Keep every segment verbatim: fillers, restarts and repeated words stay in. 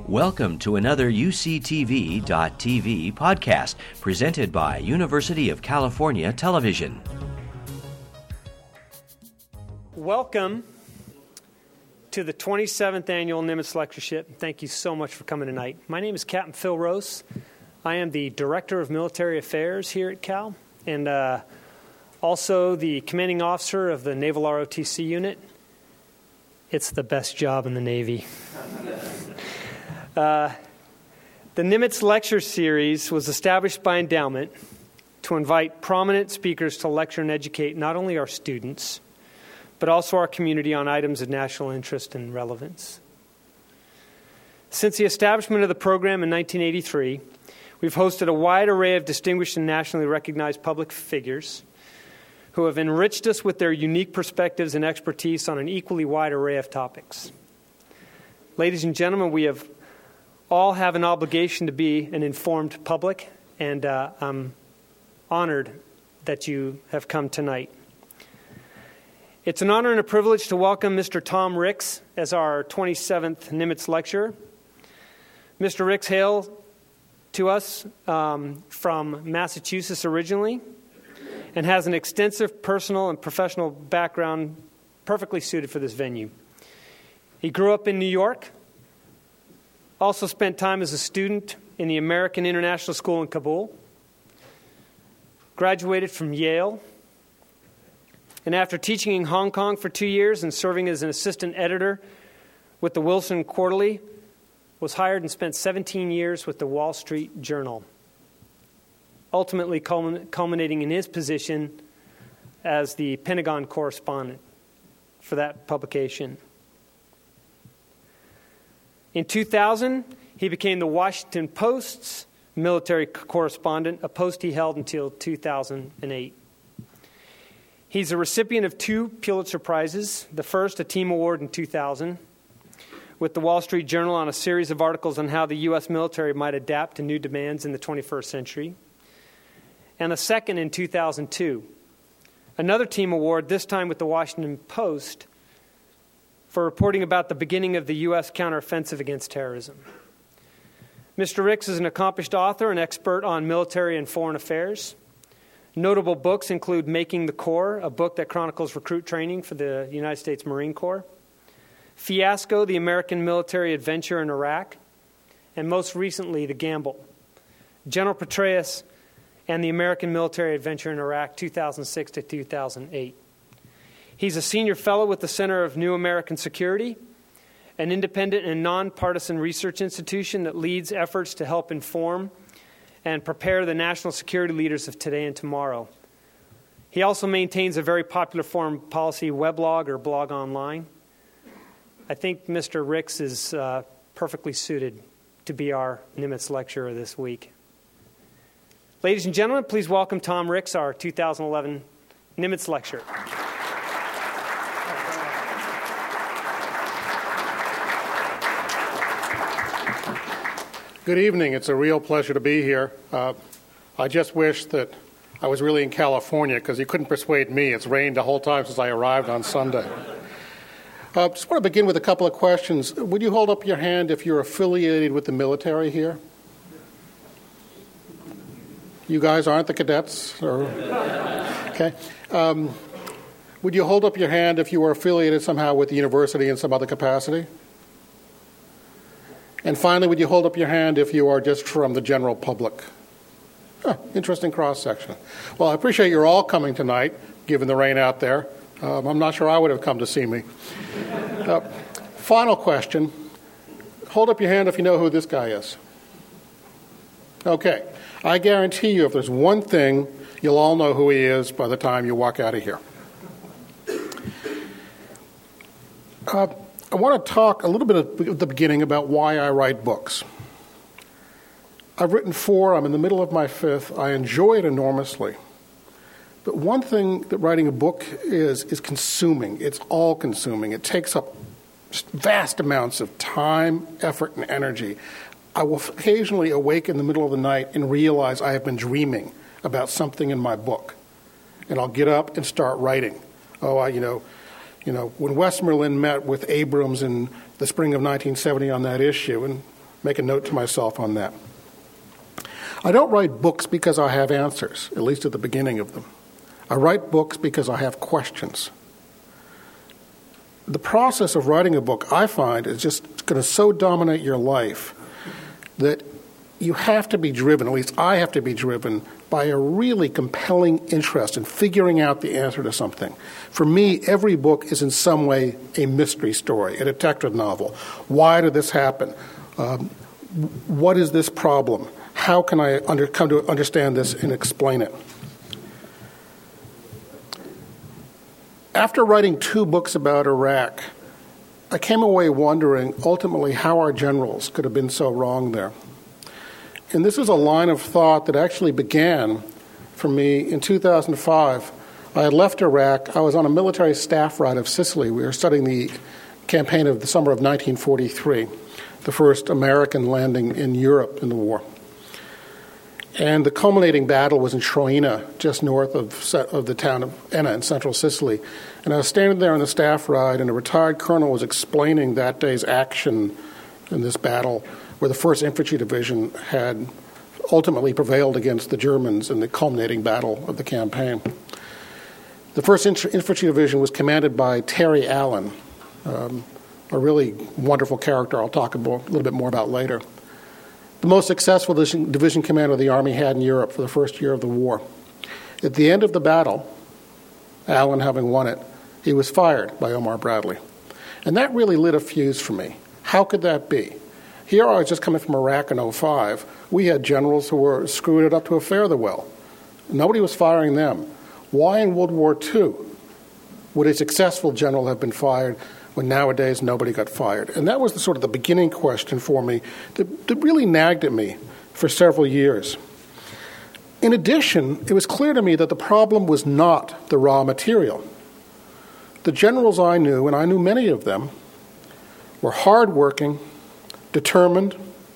Welcome to another U C T V dot T V podcast presented by University of California Television. Welcome to the twenty-seventh Annual Nimitz Lectureship. Thank you so much for coming tonight. My name is Captain Phil Rose. I am the Director of Military Affairs here at Cal, and uh, also the Commanding Officer of the Naval R O T C unit. It's the best job in the Navy. Uh, the Nimitz Lecture Series was established by endowment to invite prominent speakers to lecture and educate not only our students, but also our community on items of national interest and relevance. Since the establishment of the program in nineteen eighty-three, we've hosted a wide array of distinguished and nationally recognized public figures who have enriched us with their unique perspectives and expertise on an equally wide array of topics. Ladies and gentlemen, we have all have an obligation to be an informed public, and uh, I'm honored that you have come tonight. It's an honor and a privilege to welcome Mister Tom Ricks as our twenty-seventh Nimitz lecturer. Mister Ricks hails to us um, from Massachusetts originally and has an extensive personal and professional background perfectly suited for this venue. He grew up in New York, also spent time as a student in the American International School in Kabul, graduated from Yale, and after teaching in Hong Kong for two years and serving as an assistant editor with the Wilson Quarterly, was hired and spent seventeen years with the Wall Street Journal, ultimately culminating in his position as the Pentagon correspondent for that publication. In two thousand, he became the Washington Post's military correspondent, a post he held until two thousand eight. He's a recipient of two Pulitzer Prizes, the first, a Team Award in two thousand, with the Wall Street Journal on a series of articles on how the U S military might adapt to new demands in the twenty-first century, and the second in two thousand two, another Team Award, this time with the Washington Post, for reporting about the beginning of the U S counteroffensive against terrorism. Mister Ricks is an accomplished author and expert on military and foreign affairs. Notable books include Making the Corps, a book that chronicles recruit training for the United States Marine Corps, Fiasco, the American Military Adventure in Iraq, and most recently, The Gamble, General Petraeus and the American Military Adventure in Iraq, two thousand six to two thousand eight. He's a senior fellow with the Center of New American Security, an independent and nonpartisan research institution that leads efforts to help inform and prepare the national security leaders of today and tomorrow. He also maintains a very popular foreign policy weblog or blog online. I think Mister Ricks is uh, perfectly suited to be our Nimitz lecturer this week. Ladies and gentlemen, please welcome Tom Ricks, our two thousand eleven Nimitz lecturer. Good evening. It's a real pleasure to be here. Uh, I just wish that I was really in California because you couldn't persuade me. It's rained the whole time since I arrived on Sunday. I uh, just want to begin with a couple of questions. Would you hold up your hand if you're affiliated with the military here? You guys aren't the cadets? Or... Okay. Um, would you hold up your hand if you were affiliated somehow with the university in some other capacity? And finally, would you hold up your hand if you are just from the general public? Oh, interesting cross-section. Well, I appreciate you're all coming tonight, given the rain out there. Um, I'm not sure I would have come to see me. Uh, final question. Hold up your hand if you know who this guy is. Okay. I guarantee you if there's one thing, you'll all know who he is by the time you walk out of here. Uh, I want to talk a little bit at the beginning about why I write books. I've written four. I'm in the middle of my fifth. I enjoy it enormously. But one thing that writing a book is, is consuming. It's all-consuming. It takes up vast amounts of time, effort, and energy. I will occasionally awake in the middle of the night and realize I have been dreaming about something in my book. And I'll get up and start writing. Oh, I, you know... You know, when Westmoreland met with Abrams in the spring of nineteen seventy on that issue, and Make a note to myself on that. I don't write books because I have answers, at least at the beginning of them. I write books because I have questions. The process of writing a book, I find, is just going to so dominate your life that you have to be driven, at least I have to be driven, by a really compelling interest in figuring out the answer to something. For me, every book is in some way a mystery story, a detective novel. Why did this happen? Um, what is this problem? How can I under, come to understand this and explain it? After writing two books about Iraq, I came away wondering ultimately how our generals could have been so wrong there. And this is a line of thought that actually began for me in two thousand five. I had left Iraq. I was on a military staff ride of Sicily. We were studying the campaign of the summer of nineteen forty-three, the first American landing in Europe in the war. And the culminating battle was in Troina, just north of, of the town of Enna in central Sicily. And I was standing there on the staff ride, and a retired colonel was explaining that day's action in this battle, where the first Infantry Division had ultimately prevailed against the Germans in the culminating battle of the campaign. The first Infantry Division was commanded by Terry Allen, um, a really wonderful character I'll talk about, a little bit more about later. The most successful division commander the Army had in Europe for the first year of the war. At the end of the battle, Allen having won it, he was fired by Omar Bradley. And that really lit a fuse for me. How could that be? Here I was just coming from Iraq in oh five. We had generals who were screwing it up to a fare-thee-well. Nobody was firing them. Why in World War Two would a successful general have been fired when nowadays nobody got fired? And that was the sort of the beginning question for me that, that really nagged at me for several years. In addition, it was clear to me that the problem was not the raw material. The generals I knew, and I knew many of them, were hardworking, determined,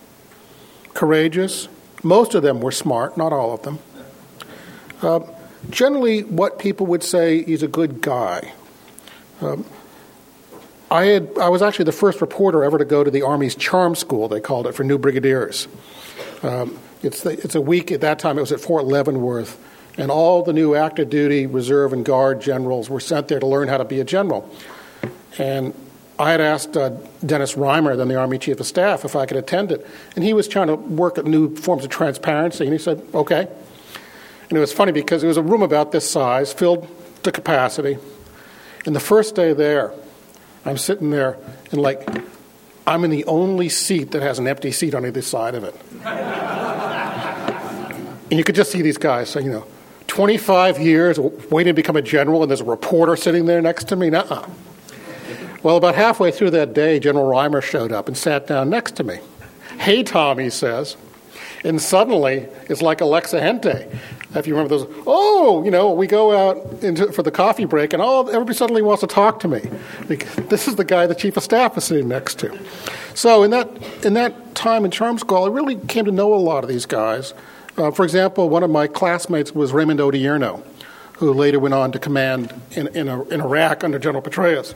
courageous. Most of them were smart, not all of them. Uh, generally, what people would say, he's a good guy. Um, I had I was actually the first reporter ever to go to the Army's charm school, they called it, for new brigadiers. Um, it's the, it's a week, at that time it was at Fort Leavenworth, and all the new active duty, reserve, and guard generals were sent there to learn how to be a general. And I had asked uh, Dennis Reimer, then the Army Chief of Staff, if I could attend it. And he was trying to work at new forms of transparency, and he said, okay. And it was funny because it was a room about this size, filled to capacity. And the first day there, I'm sitting there, and like, I'm in the only seat that has an empty seat on either side of it. And you could just see these guys, so, you know, twenty-five years waiting to become a general, and there's a reporter sitting there next to me. Nuh-uh. Well, about halfway through that day, General Reimer showed up and sat down next to me. Hey, Tom, he says. And suddenly, it's like Alexa Hente. If you remember those, oh, you know, we go out into, for the coffee break, and oh, everybody suddenly wants to talk to me. This is the guy the Chief of Staff is sitting next to. So in that in that time in Charm School, I really came to know a lot of these guys. Uh, for example, one of my classmates was Raymond Odierno, who later went on to command in, in, in Iraq under General Petraeus.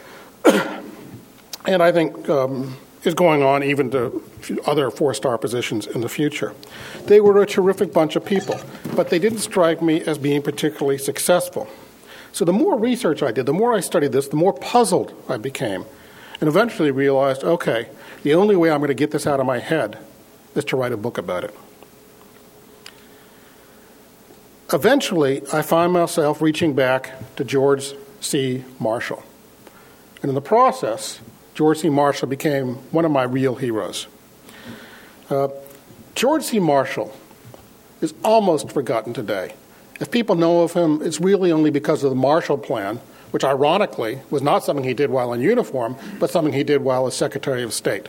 And I think um, is going on even to other four-star positions in the future. They were a terrific bunch of people, but they didn't strike me as being particularly successful. So the more research I did, the more I studied this, the more puzzled I became, and eventually realized, okay, the only way I'm going to get this out of my head is to write a book about it. Eventually, I find myself reaching back to George C. Marshall. And in the process, George C. Marshall became one of my real heroes. Uh, George C. Marshall is almost forgotten today. If people know of him, it's really only because of the Marshall Plan, which ironically was not something he did while in uniform, but something he did while as Secretary of State.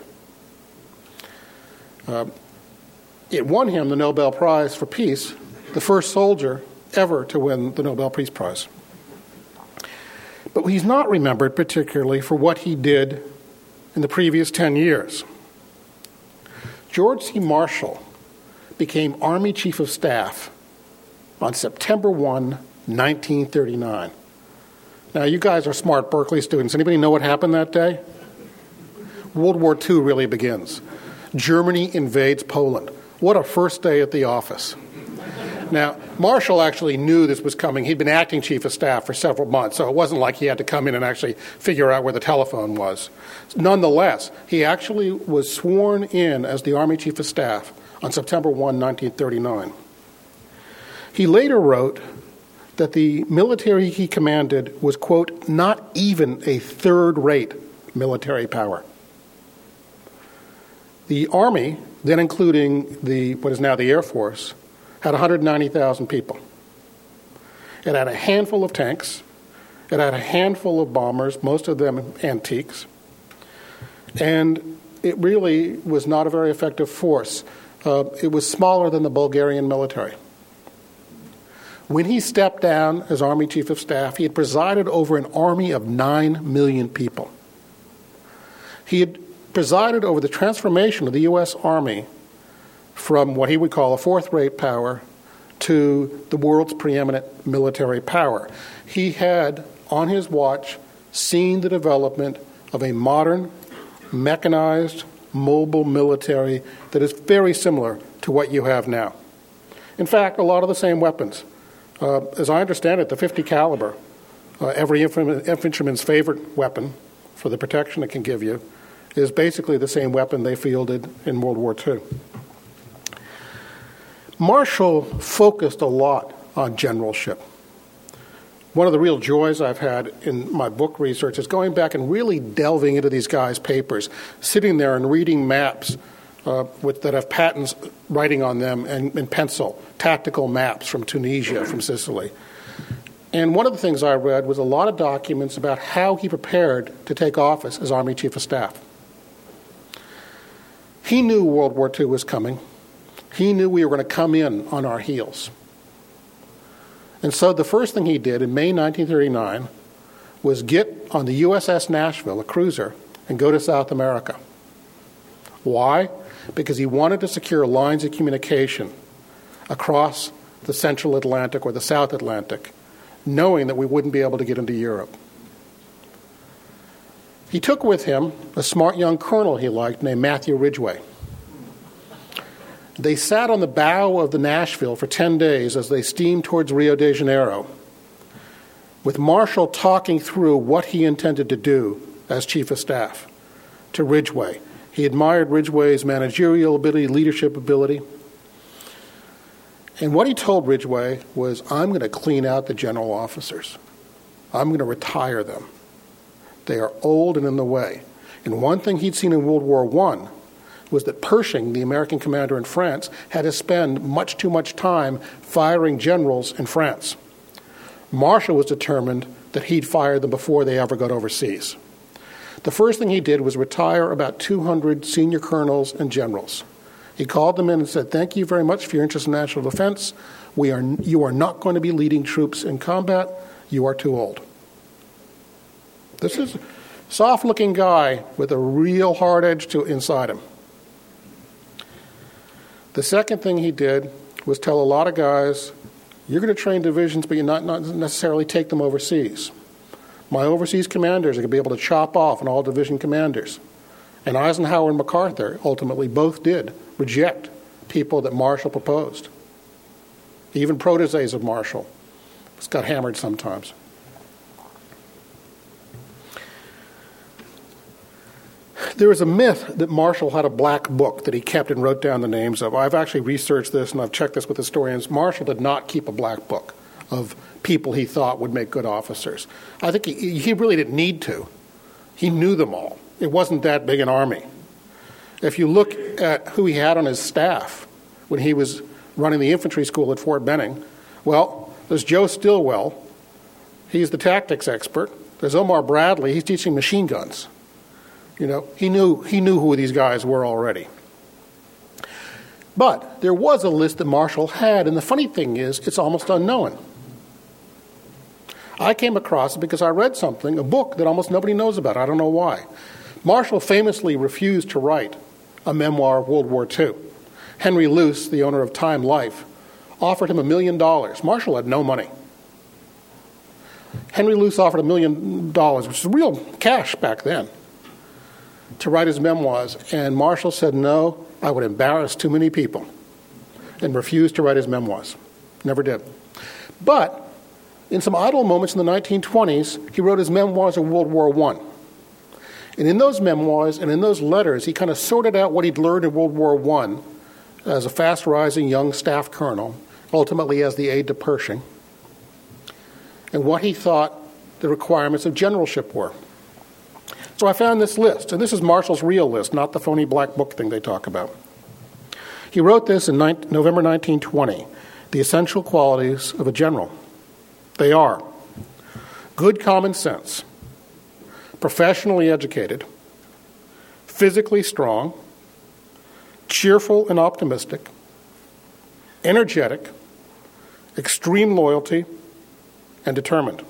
Uh, it won him the Nobel Prize for Peace, the first soldier ever to win the Nobel Peace Prize. But he's not remembered particularly for what he did in the previous ten years. George C. Marshall became Army Chief of Staff on September first, nineteen thirty-nine. Now, you guys are smart Berkeley students. Anybody know what happened that day? World War Two really begins. Germany invades Poland. What a first day at the office. Now, Marshall actually knew this was coming. He'd been acting chief of staff for several months, so it wasn't like he had to come in and actually figure out where the telephone was. Nonetheless, he actually was sworn in as the Army chief of staff on September first, nineteen thirty-nine. He later wrote that the military he commanded was, quote, not even a third-rate military power. The Army, then including the what is now the Air Force, had one hundred ninety thousand people. It had a handful of tanks. It had a handful of bombers, most of them antiques. And it really was not a very effective force. Uh, it was smaller than the Bulgarian military. When he stepped down as Army Chief of Staff, he had presided over an army of nine million people. He had presided over the transformation of the U S Army from what he would call a fourth-rate power to the world's preeminent military power. He had, on his watch, seen the development of a modern, mechanized, mobile military that is very similar to what you have now. In fact, a lot of the same weapons. Uh, as I understand it, the fifty caliber, uh, every infantry, infantryman's favorite weapon for the protection it can give you, is basically the same weapon they fielded in World War Two. Marshall focused a lot on generalship. One of the real joys I've had in my book research is going back and really delving into these guys' papers, sitting there and reading maps uh, with, that have Patton's writing on them in, in pencil, tactical maps from Tunisia, from Sicily. And one of the things I read was a lot of documents about how he prepared to take office as Army Chief of Staff. He knew World War Two was coming. He knew we were going to come in on our heels. And so the first thing he did in May nineteen thirty-nine was get on the U S S Nashville, a cruiser, and go to South America. Why? Because he wanted to secure lines of communication across the Central Atlantic or the South Atlantic, knowing that we wouldn't be able to get into Europe. He took with him a smart young colonel he liked named Matthew Ridgway. They sat on the bow of the Nashville for ten days as they steamed towards Rio de Janeiro, with Marshall talking through what he intended to do as Chief of Staff to Ridgway. He admired Ridgway's managerial ability, leadership ability. And what he told Ridgway was, I'm going to clean out the general officers. I'm going to retire them. They are old and in the way. And one thing he'd seen in World War One was that Pershing, the American commander in France, had to spend much too much time firing generals in France. Marshall was determined that he'd fire them before they ever got overseas. The first thing he did was retire about two hundred senior colonels and generals. He called them in and said, thank you very much for your interest in national defense. We are, you are not going to be leading troops in combat. You are too old. This is a soft-looking guy with a real hard edge to inside him. The second thing he did was tell a lot of guys, you're going to train divisions, but you're not, not necessarily take them overseas. My overseas commanders are going to be able to chop off on all division commanders. And Eisenhower and MacArthur ultimately both did reject people that Marshall proposed. Even proteges of Marshall just got hammered sometimes. There is a myth that Marshall had a black book that he kept and wrote down the names of. I've actually researched this, and I've checked this with historians. Marshall did not keep a black book of people he thought would make good officers. I think he, he really didn't need to. He knew them all. It wasn't that big an army. If you look at who he had on his staff when he was running the infantry school at Fort Benning, well, there's Joe Stilwell. He's the tactics expert. There's Omar Bradley. He's teaching machine guns. You know, he knew he knew who these guys were already. But there was a list that Marshall had, and the funny thing is, it's almost unknown. I came across it because I read something, a book that almost nobody knows about. I don't know why. Marshall famously refused to write a memoir of World War Two. Henry Luce, the owner of Time Life, offered him a million dollars. Marshall had no money. Henry Luce offered a million dollars, which was real cash back then. to write his memoirs, and Marshall said, no, I would embarrass too many people, and refused to write his memoirs. Never did. But in some idle moments in the nineteen twenties, he wrote his memoirs of World War One. And in those memoirs and in those letters, he kind of sorted out what he'd learned in World War One as a fast-rising young staff colonel, ultimately as the aide to Pershing, and what he thought the requirements of generalship were. So I found this list, and this is Marshall's real list, not the phony black book thing they talk about. He wrote this in November nineteen twenty, the essential qualities of a general. They are good common sense, professionally educated, physically strong, cheerful and optimistic, energetic, extreme loyalty, and determined.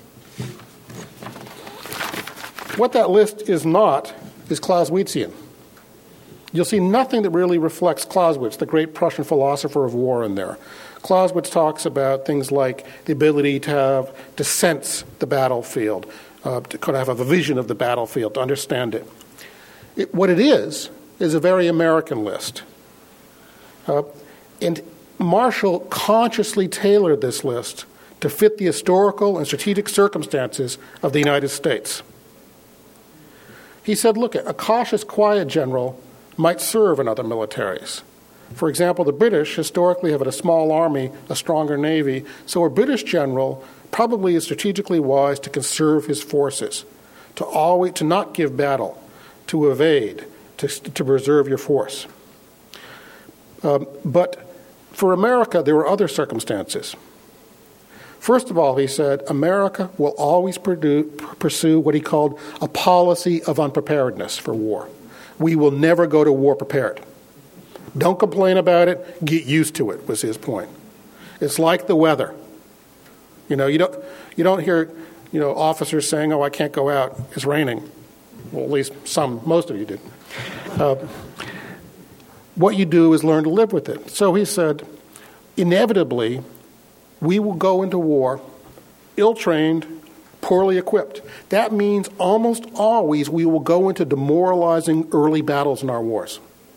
What that list is not is Clausewitzian. You'll see nothing that really reflects Clausewitz, the great Prussian philosopher of war, in there. Clausewitz talks about things like the ability to have to sense the battlefield, uh, to kind of have a vision of the battlefield, to understand it. it what it is is a very American list. Uh, and Marshall consciously tailored this list to fit the historical and strategic circumstances of the United States. He said, look, a cautious, quiet general might serve in other militaries. For example, the British historically have had a small army, a stronger navy, so a British general probably is strategically wise to conserve his forces, to always to not give battle, to evade, to, to preserve your force. Um, but for America, there were other circumstances. First of all, he said, America will always pursue what he called a policy of unpreparedness for war. We will never go to war prepared. Don't complain about it, get used to it, was his point. It's like the weather. You know, you don't you don't hear, you know, officers saying, oh, I can't go out, it's raining. Well, at least some, most of you did. Uh, what you do is learn to live with it. So he said, inevitably, we will go into war ill-trained, poorly equipped. That means almost always we will go into demoralizing early battles in our wars.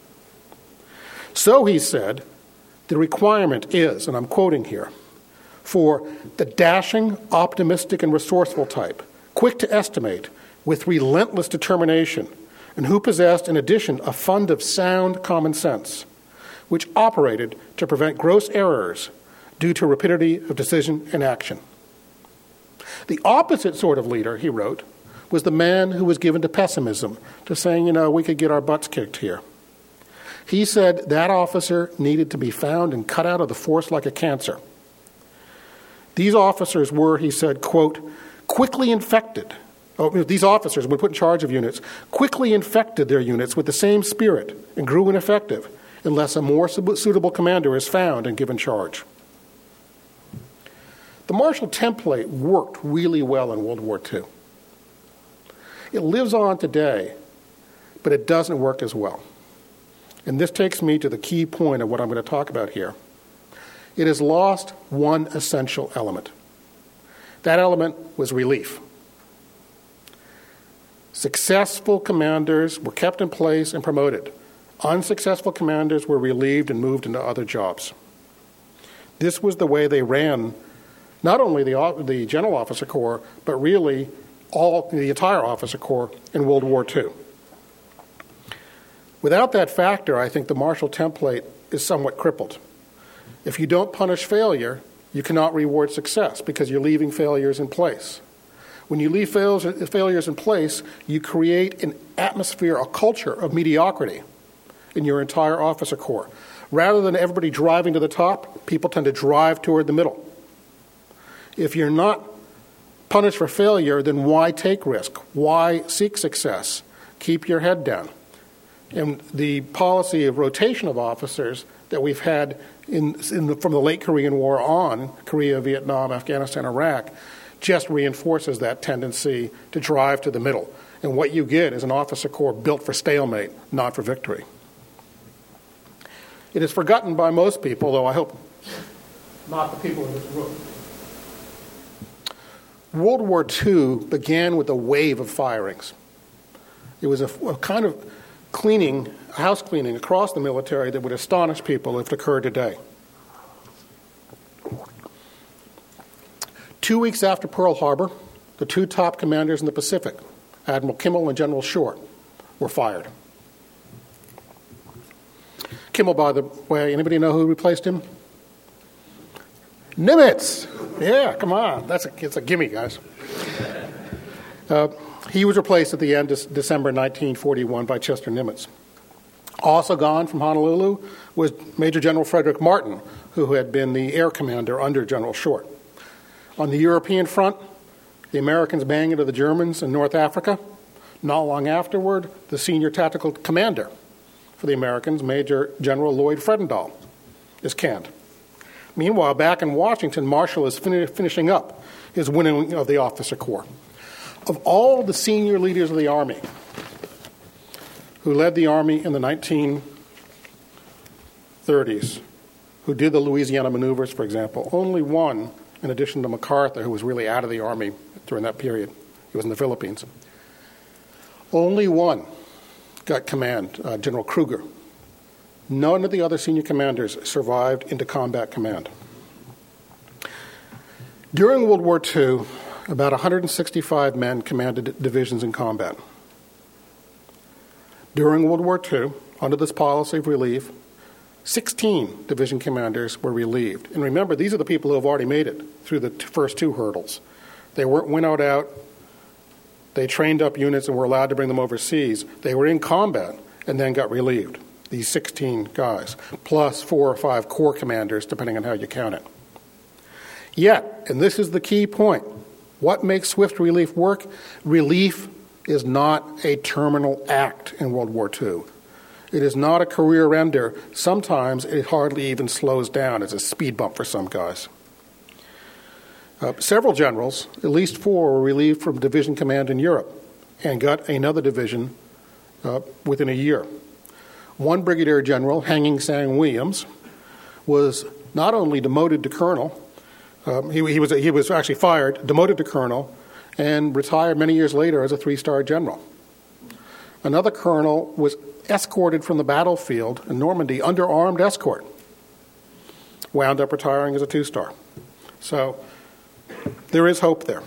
So, he said, the requirement is, and I'm quoting here, for the dashing, optimistic, and resourceful type, quick to estimate, with relentless determination, and who possessed, in addition, a fund of sound common sense, which operated to prevent gross errors due to rapidity of decision and action. The opposite sort of leader, he wrote, was the man who was given to pessimism, to saying, you know, we could get our butts kicked here. He said that officer needed to be found and cut out of the force like a cancer. These officers were, he said, quote, quickly infected. Oh, these officers, when put in charge of units, quickly infected their units with the same spirit and grew ineffective unless a more suitable commander is found and given charge. The Marshall template worked really well in World War Two. It lives on today, but it doesn't work as well. And this takes me to the key point of what I'm going to talk about here. It has lost one essential element. That element was relief. Successful commanders were kept in place and promoted. Unsuccessful commanders were relieved and moved into other jobs. This was the way they ran not only the, the General Officer Corps, but really all the entire Officer Corps in World War Two. Without that factor, I think the Marshall template is somewhat crippled. If you don't punish failure, you cannot reward success because you're leaving failures in place. When you leave fails, failures in place, you create an atmosphere, a culture of mediocrity in your entire officer corps. Rather than everybody driving to the top, people tend to drive toward the middle. If you're not punished for failure, then why take risk? Why seek success? Keep your head down. And the policy of rotation of officers that we've had in, in the, from the late Korean War on, Korea, Vietnam, Afghanistan, Iraq, just reinforces that tendency to drive to the middle. And what you get is an officer corps built for stalemate, not for victory. It is forgotten by most people, though I hope not the people in this room. World War Two began with a wave of firings. It was a, a kind of cleaning, house cleaning across the military that would astonish people if it occurred today. Two weeks after Pearl Harbor, the two top commanders in the Pacific, Admiral Kimmel and General Short, were fired. Kimmel, by the way, anybody know who replaced him? Nimitz. Yeah, come on. That's a, it's a gimme, guys. Uh, he was replaced at the end of December nineteen forty-one by Chester Nimitz. Also gone from Honolulu was Major General Frederick Martin, who had been the air commander under General Short. On the European front, the Americans banged into the Germans in North Africa. Not long afterward, the senior tactical commander for the Americans, Major General Lloyd Fredendall, is canned. Meanwhile, back in Washington, Marshall is fin- finishing up his winning of the officer corps. Of all the senior leaders of the Army who led the Army in the nineteen thirties, who did the Louisiana maneuvers, for example, only one, in addition to MacArthur, who was really out of the Army during that period, he was in the Philippines, only one got command, uh, General Kruger. None of the other senior commanders survived into combat command. During World War Two, about one hundred sixty-five men commanded divisions in combat. During World War Two, under this policy of relief, sixteen division commanders were relieved. And remember, these are the people who have already made it through the t- first two hurdles. They weren't winnowed out. They trained up units and were allowed to bring them overseas. They were in combat and then got relieved, these sixteen guys, plus four or five corps commanders, depending on how you count it. Yet, and this is the key point, what makes swift relief work? Relief is not a terminal act in World War Two. It is not a career ender. Sometimes it hardly even slows down as a speed bump for some guys. Uh, several generals, at least four, were relieved from division command in Europe and got another division uh, within a year. One brigadier general, Hanging Sang Williams, was not only demoted to colonel, um, he, he was he was actually fired, demoted to colonel, and retired many years later as a three-star general. Another colonel was escorted from the battlefield in Normandy under armed escort, wound up retiring as a two-star. So there is hope there.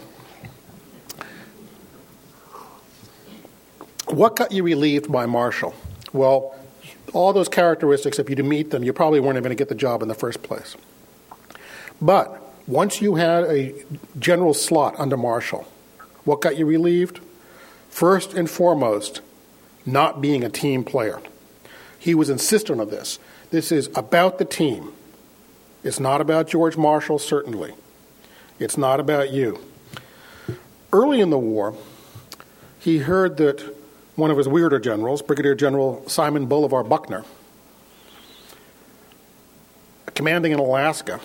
What got you relieved by Marshall? Well, all those characteristics, if you didn't meet them, you probably weren't even going to get the job in the first place. But once you had a general slot under Marshall, what got you relieved? First and foremost, not being a team player. He was insistent on this. This is about the team. It's not about George Marshall, certainly. It's not about you. Early in the war, he heard that one of his weirder generals, Brigadier General Simon Bolivar Buckner, commanding in Alaska,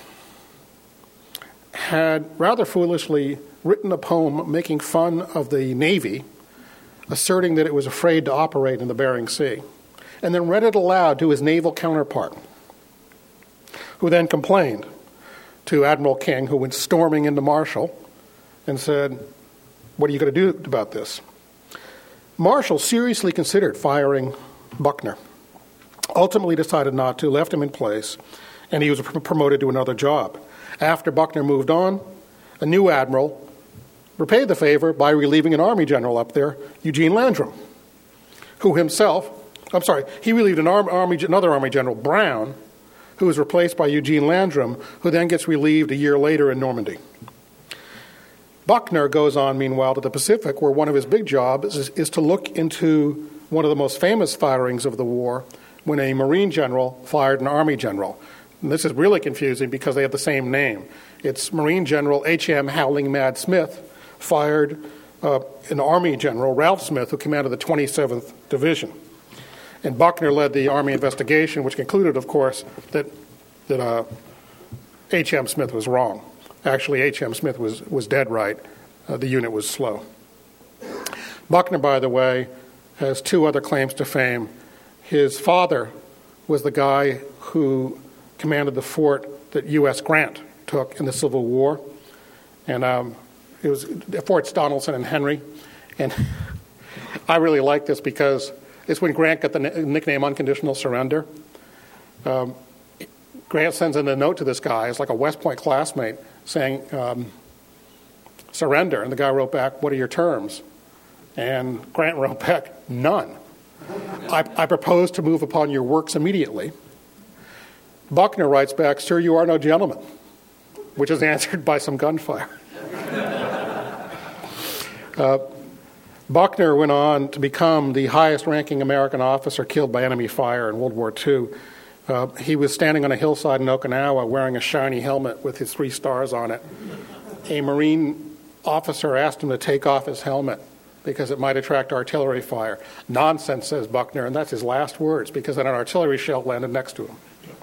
had rather foolishly written a poem making fun of the Navy, asserting that it was afraid to operate in the Bering Sea, and then read it aloud to his naval counterpart, who then complained to Admiral King, who went storming into Marshall and said, "What are you going to do about this?" Marshall seriously considered firing Buckner, ultimately decided not to, left him in place, and he was promoted to another job. After Buckner moved on, a new admiral repaid the favor by relieving an Army general up there, Eugene Landrum, who himself, I'm sorry, he relieved an army, another Army general, Brown, who was replaced by Eugene Landrum, who then gets relieved a year later in Normandy. Buckner goes on, meanwhile, to the Pacific, where one of his big jobs is, is to look into one of the most famous firings of the war, when a Marine general fired an Army general. And this is really confusing because they have the same name. It's Marine General H M Howling Mad Smith fired uh, an Army general, Ralph Smith, who commanded the twenty-seventh Division. And Buckner led the Army investigation, which concluded, of course, that that uh, H M Smith was wrong. Actually, H M Smith was, was dead right. Uh, the unit was slow. Buckner, by the way, has two other claims to fame. His father was the guy who commanded the fort that U S Grant took in the Civil War. And um, it was Forts Donelson and Henry. And I really like this because it's when Grant got the nickname Unconditional Surrender. Um, Grant sends in a note to this guy. It's like a West Point classmate saying, um, surrender. And the guy wrote back, what are your terms? And Grant wrote back, none. I, I propose to move upon your works immediately. Buckner writes back, sir, you are no gentleman, which is answered by some gunfire. uh, Buckner went on to become the highest-ranking American officer killed by enemy fire in World War Two. Uh, he was standing on a hillside in Okinawa wearing a shiny helmet with his three stars on it. A Marine officer asked him to take off his helmet because it might attract artillery fire. Nonsense, says Buckner, and that's his last words, because then an artillery shell landed next to him.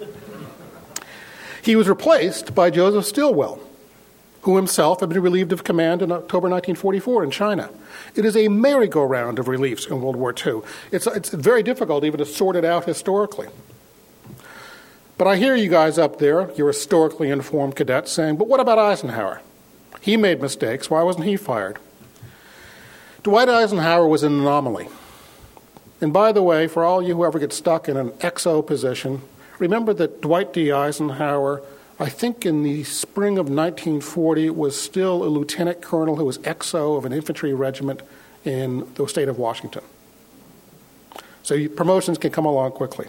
He was replaced by Joseph Stilwell, who himself had been relieved of command in October nineteen forty-four in China. It is a merry-go-round of reliefs in World War Two. It's, it's very difficult even to sort it out historically. But I hear you guys up there, you're historically informed cadets, saying, but what about Eisenhower? He made mistakes. Why wasn't he fired? Dwight Eisenhower was an anomaly. And by the way, for all you who ever get stuck in an X O position, remember that Dwight D. Eisenhower, I think in the spring of nineteen forty, was still a lieutenant colonel who was X O of an infantry regiment in the state of Washington. So promotions can come along quickly.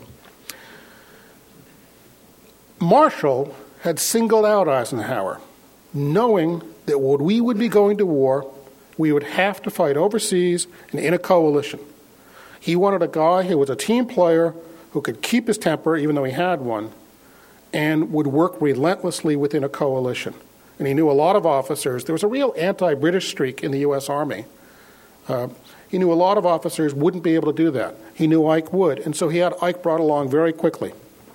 Marshall had singled out Eisenhower, knowing that when we would be going to war, we would have to fight overseas and in a coalition. He wanted a guy who was a team player, who could keep his temper, even though he had one, and would work relentlessly within a coalition. And he knew a lot of officers. There was a real anti-British streak in the U S Army. Uh, he knew a lot of officers wouldn't be able to do that. He knew Ike would, and so he had Ike brought along very quickly.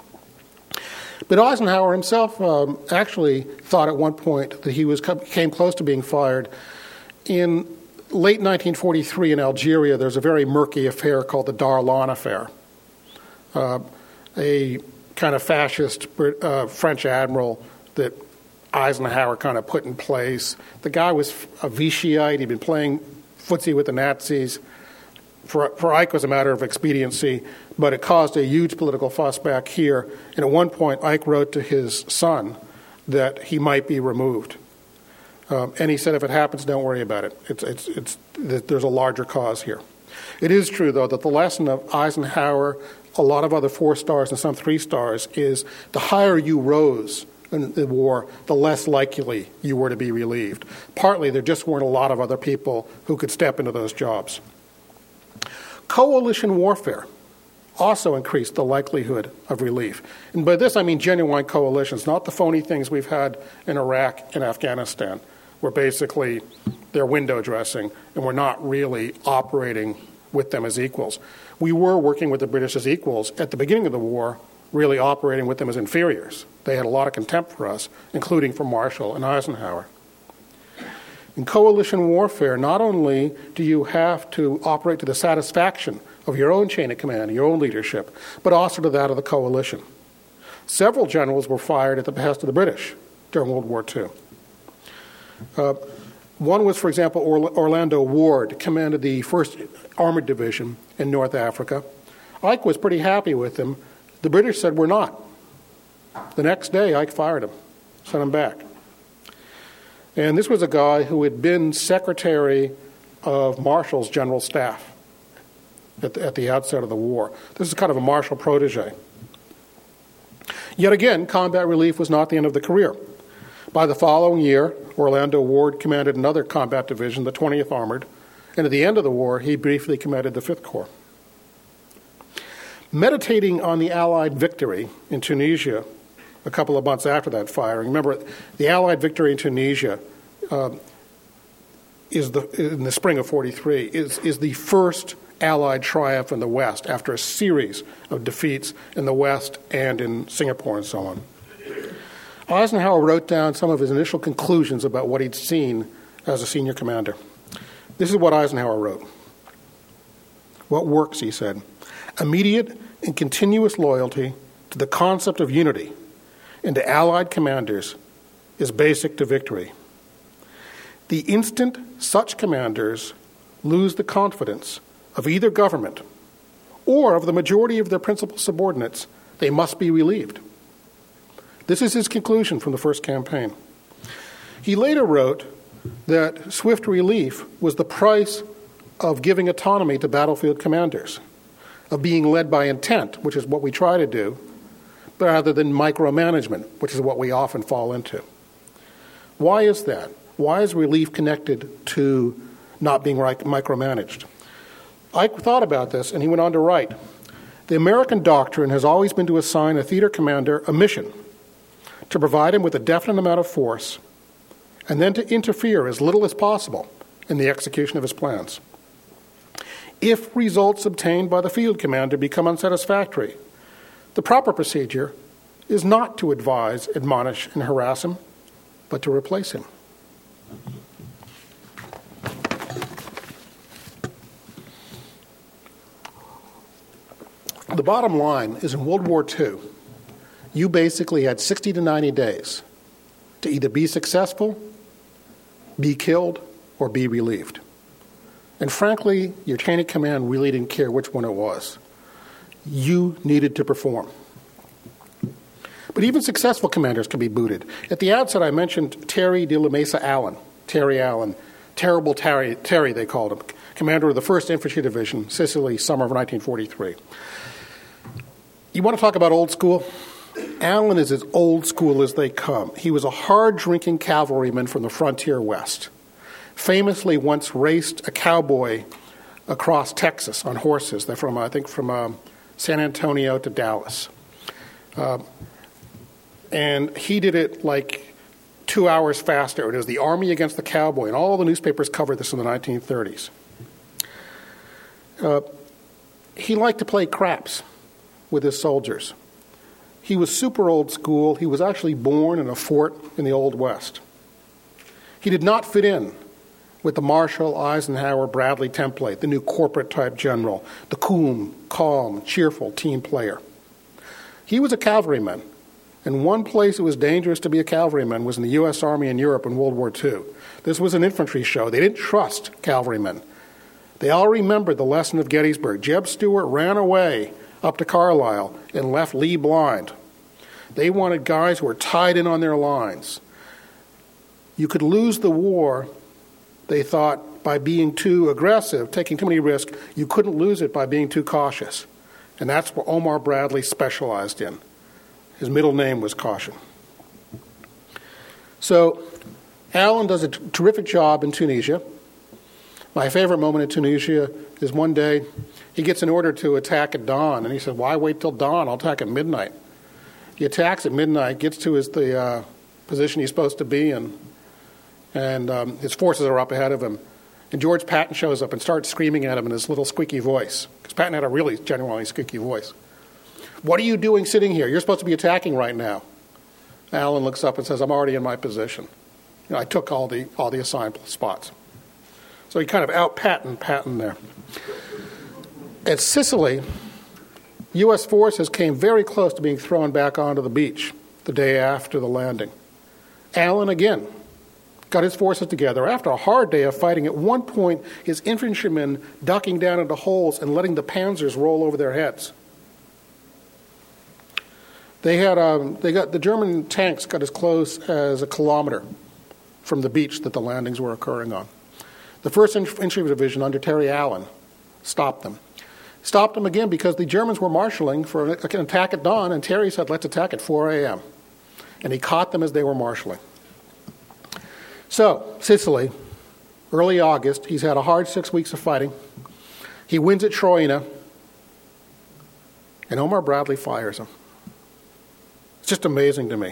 But Eisenhower himself um, actually thought at one point that he was came close to being fired. In late nineteen forty-three in Algeria, there's a very murky affair called the Darlan Affair. Uh, a kind of fascist uh, French admiral that Eisenhower kind of put in place. The guy was a Vichyite. He'd been playing footsie with the Nazis. For, for Ike, it was a matter of expediency, but it caused a huge political fuss back here. And at one point, Ike wrote to his son that he might be removed. Um, and he said, if it happens, don't worry about it. It's, it's, it's, there's a larger cause here. It is true, though, that the lesson of Eisenhower, a lot of other four stars and some three stars, is the higher you rose in the war, the less likely you were to be relieved. Partly, there just weren't a lot of other people who could step into those jobs. Coalition warfare also increased the likelihood of relief. And by this, I mean genuine coalitions, not the phony things we've had in Iraq and Afghanistan, where basically they're window dressing and we're not really operating with them as equals. We were working with the British as equals at the beginning of the war, really operating with them as inferiors. They had a lot of contempt for us, including for Marshall and Eisenhower. In coalition warfare, not only do you have to operate to the satisfaction of your own chain of command, your own leadership, but also to that of the coalition. Several generals were fired at the behest of the British during World War Two. Uh, one was, for example, Orlando Ward, commanded the first Armored Division in North Africa. Ike was pretty happy with him. The British said, we're not. The next day, Ike fired him, sent him back. And this was a guy who had been secretary of Marshall's general staff at the, at the outset of the war. This is kind of a Marshall protege. Yet again, combat relief was not the end of the career. By the following year, Orlando Ward commanded another combat division, the twentieth Armored, and at the end of the war, he briefly commanded the fifth Corps. Meditating on the Allied victory in Tunisia a couple of months after that firing. Remember, the Allied victory in Tunisia uh, is the in the spring of forty-three is is the first Allied triumph in the West after a series of defeats in the West and in Singapore and so on. Eisenhower wrote down some of his initial conclusions about what he'd seen as a senior commander. This is what Eisenhower wrote. What works, he said, immediate and continuous loyalty to the concept of unity and to Allied commanders is basic to victory. The instant such commanders lose the confidence of either government or of the majority of their principal subordinates, they must be relieved. This is his conclusion from the first campaign. He later wrote that swift relief was the price of giving autonomy to battlefield commanders, of being led by intent, which is what we try to do, rather than micromanagement, which is what we often fall into. Why is that? Why is relief connected to not being micromanaged? I thought about this, and he went on to write, the American doctrine has always been to assign a theater commander a mission, to provide him with a definite amount of force, and then to interfere as little as possible in the execution of his plans. If results obtained by the field commander become unsatisfactory, the proper procedure is not to advise, admonish, and harass him, but to replace him. The bottom line is in World War Two, you basically had sixty to ninety days to either be successful, be killed, or be relieved. And frankly, your chain of command really didn't care which one it was. You needed to perform. But even successful commanders can be booted. At the outset, I mentioned Terry de la Mesa Allen, Terry Allen, Terrible Terry, Terry they called him, commander of the first Infantry Division, Sicily, summer of nineteen forty-three. You want to talk about old school? Allen is as old school as they come. He was a hard-drinking cavalryman from the frontier west. Famously once raced a cowboy across Texas on horses. They're from, I think, from um, San Antonio to Dallas. Uh, and he did it like two hours faster. It was the Army against the Cowboy, and all the newspapers covered this in the nineteen thirties. Uh, he liked to play craps with his soldiers. He was super old school. He was actually born in a fort in the Old West. He did not fit in with the Marshall, Eisenhower, Bradley template, the new corporate-type general, the cool, calm, cheerful team player. He was a cavalryman, and one place it was dangerous to be a cavalryman was in the U S Army in Europe in World War Two. This was an infantry show. They didn't trust cavalrymen. They all remembered the lesson of Gettysburg. Jeb Stuart ran away up to Carlisle and left Lee blind. They wanted guys who were tied in on their lines. You could lose the war, they thought, by being too aggressive, taking too many risks. You couldn't lose it by being too cautious. And that's what Omar Bradley specialized in. His middle name was Caution. So Allen does a t- terrific job in Tunisia. My favorite moment in Tunisia is one day he gets an order to attack at dawn, and he said, why wait till dawn? I'll attack at midnight. He attacks at midnight, gets to his the uh, position he's supposed to be in, and um, his forces are up ahead of him. And George Patton shows up and starts screaming at him in his little squeaky voice, because Patton had a really genuinely squeaky voice. What are you doing sitting here? You're supposed to be attacking right now. Allen looks up and says, I'm already in my position. You know, I took all the all the assigned spots. So he kind of out-Patton Patton there. At Sicily, U S forces came very close to being thrown back onto the beach the day after the landing. Allen, again, got his forces together. After a hard day of fighting, at one point, his infantrymen ducking down into holes and letting the panzers roll over their heads. They had um, they got the German tanks got as close as a kilometer from the beach that the landings were occurring on. The first Infantry Division under Terry Allen stopped them. Stopped them again because the Germans were marshaling for an attack at dawn, and Terry said, let's attack at four a.m. And he caught them as they were marshaling. So, Sicily, early August, he's had a hard six weeks of fighting. He wins at Troina, and Omar Bradley fires him. It's just amazing to me.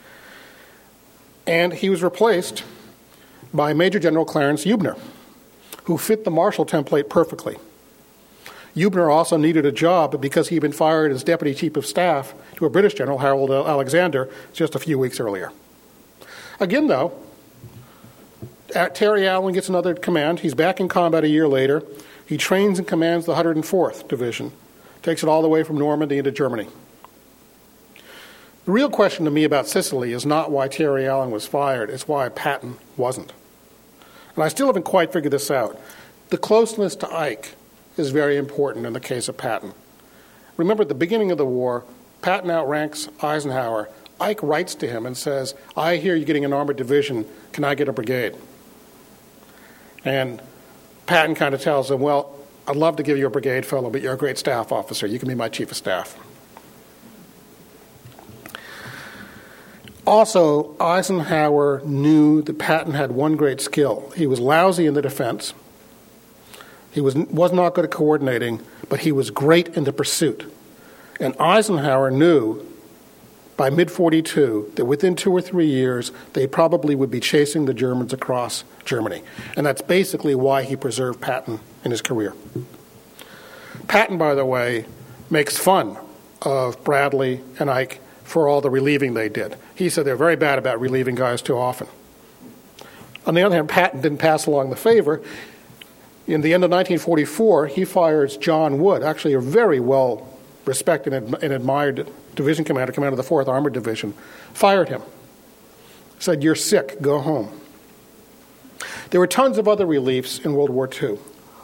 And he was replaced by Major General Clarence Eubner, who fit the Marshall template perfectly. Eubner also needed a job because he'd been fired as Deputy Chief of Staff to a British General, Harold Alexander, just a few weeks earlier. Again, though, Terry Allen gets another command. He's back in combat a year later. He trains and commands the one hundred fourth Division, takes it all the way from Normandy into Germany. The real question to me about Sicily is not why Terry Allen was fired, it's why Patton wasn't. And I still haven't quite figured this out. The closeness to Ike is very important in the case of Patton. Remember, at the beginning of the war, Patton outranks Eisenhower. Ike writes to him and says, I hear you're getting an armored division. Can I get a brigade? And Patton kind of tells him, well, I'd love to give you a brigade, fellow, but you're a great staff officer. You can be my chief of staff. Also, Eisenhower knew that Patton had one great skill. He was lousy in the defense. He was, was not good at coordinating, but he was great in the pursuit. And Eisenhower knew by mid forty-two that within two or three years, they probably would be chasing the Germans across Germany. And that's basically why he preserved Patton in his career. Patton, by the way, makes fun of Bradley and Ike for all the relieving they did. He said they're very bad about relieving guys too often. On the other hand, Patton didn't pass along the favor. In the end of nineteen forty-four, he fires John Wood, actually a very well-respected and admired division commander, commander of the fourth Armored Division, fired him. Said, you're sick, go home. There were tons of other reliefs in World War Two.